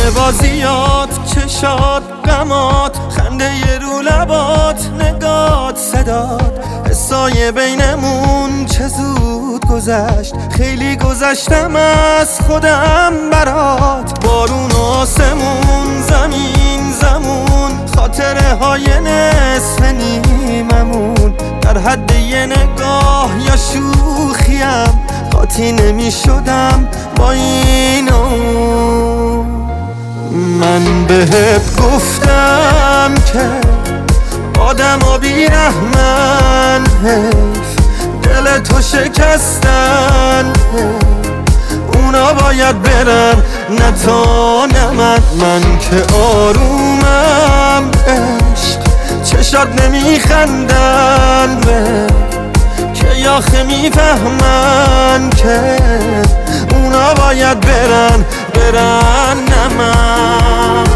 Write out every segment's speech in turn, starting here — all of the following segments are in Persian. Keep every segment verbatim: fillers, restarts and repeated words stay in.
بازیات، چشات، غمات، خنده رو لبات، نگات، صدات، حسای بینمون چه زود گذشت. خیلی گذشتم از خودم برات. بارون و آسمون، زمین زمون، خاطره های نصف نیممون، در حد یه نگاه یا شوخیم قاطی نمی شدم با این اون. من بهت گفتم که آدم ها بیرحمن، حیف دل تو شکستن، اونا باید برن نه تا نه من. من که آرومم عشق، چشات نمیخندن به که آخه میفهمن که اونا باید برن برن نه من.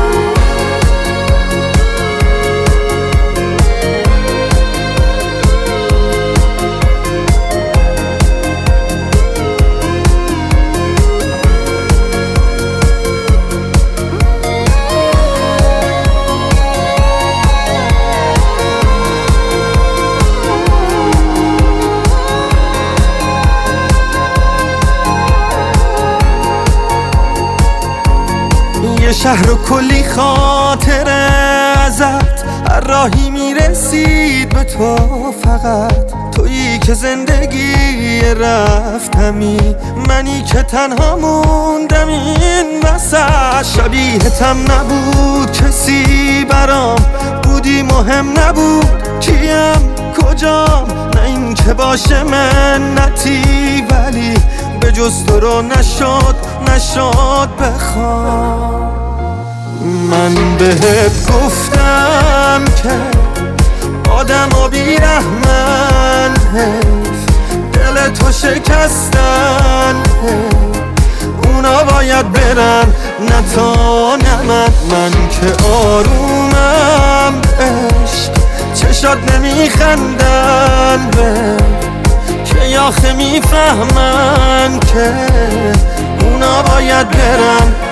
یه شهر و کلی خاطره ازت، هر راهی میرسید به تو فقط. تویی که زندگی رفتمی، منی که تنها موندم این وسط. شبیهتم نبود کسی برام، بودی مهم نبود کیم کجام. نه این که باشه منتی، ولی به جز تو رو نشد نشد بخوام. من بهت گفتم که آدم ها بیرحمن، حیف دل تو شکستن، اونا باید برن نه تا نه من. من که آرومم عشق، چشات نمیخندن به که آخه میفهمن که اونا باید برن